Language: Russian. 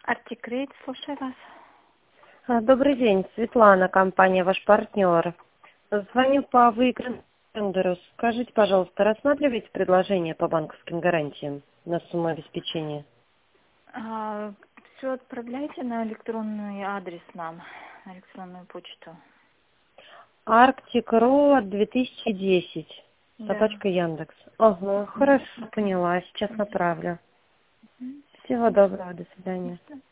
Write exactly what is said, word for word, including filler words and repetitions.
Артикрейт, слушаю вас. А, Добрый день, Светлана, компания «Ваш партнер». Звоню по выигранному тендеру. Скажите, пожалуйста, рассматриваете предложение по банковским гарантиям на сумму обеспечения? А, все отправляйте на электронный адрес нам, на электронную почту. Арктик.ру две тысячи десять. Да. Собачка Яндекс. Ага, Мгм. хорошо, поняла. Сейчас Мгм. направлю. Мгм. Всего доброго, до свидания. Спасибо.